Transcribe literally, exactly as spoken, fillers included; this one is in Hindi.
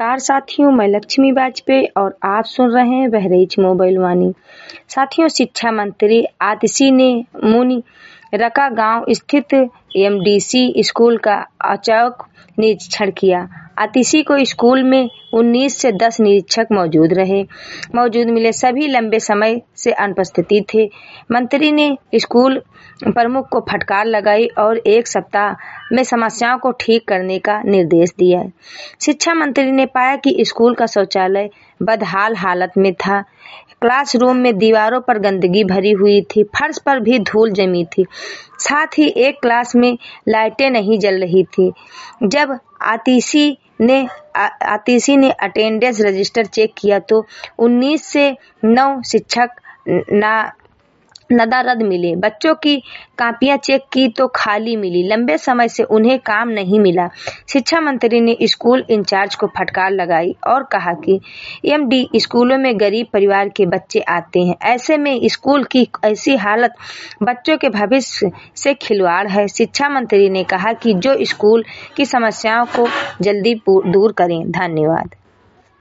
नमस्कार साथियों, मैं लक्ष्मी वाजपेयी और आप सुन रहे हैं बहरेच मोबाइल वाणी। साथियों, शिक्षा मंत्री आतिशी ने मुनी रका गांव स्थित एमडीसी स्कूल का औचक निरीक्षण किया। आतिशी को स्कूल में उन्नीस से दस निरीक्षक मौजूद रहे। मौजूद मिले सभी लंबे समय से अनुपस्थित थे। मंत्री ने स्कूल प्रमुख को फटकार लगाई और एक सप्ताह में समस्याओं को ठीक करने का निर्देश दिया। शिक्षा मंत्री ने पाया कि स्कूल का शौचालय बदहाल हालत में था। क्लासरूम में दीवारों पर गंदगी भरी हुई थी, फर्श पर भी धूल जमी थी। साथ ही एक क्लास में लाइटें नहीं जल रही थी। जब आतिशी ने आतिशी ने अटेंडेंस रजिस्टर चेक किया तो उन्नीस से नौ शिक्षक ना नदारद मिले। बच्चों की कापियां चेक की तो खाली मिली। लंबे समय से उन्हें काम नहीं मिला। शिक्षा मंत्री ने स्कूल इंचार्ज को फटकार लगाई और कहा कि एमडी स्कूलों में गरीब परिवार के बच्चे आते हैं। ऐसे में स्कूल की ऐसी हालत बच्चों के भविष्य से खिलवाड़ है। शिक्षा मंत्री ने कहा कि जो स्कूल की समस्याओं को जल्दी दूर करें। धन्यवाद।